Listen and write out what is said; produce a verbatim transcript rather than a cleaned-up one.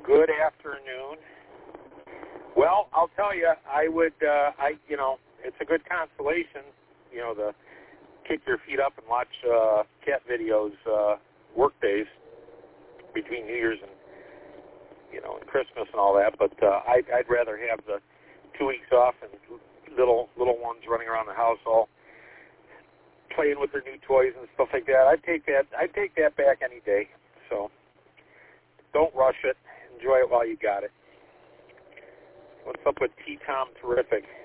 Good afternoon. Well, I'll tell you, I would, uh, I, you know, it's a good consolation, you know, to kick your feet up and watch uh, cat videos, uh, work days between New Year's and, you know, and Christmas and all that. But uh, I'd, I'd rather have the two weeks off and little little ones running around the house all playing with their new toys and stuff like that. I'd take that. I'd take that back any day. So don't rush it. Enjoy it while you got it. What's up with T-Tom Terrific?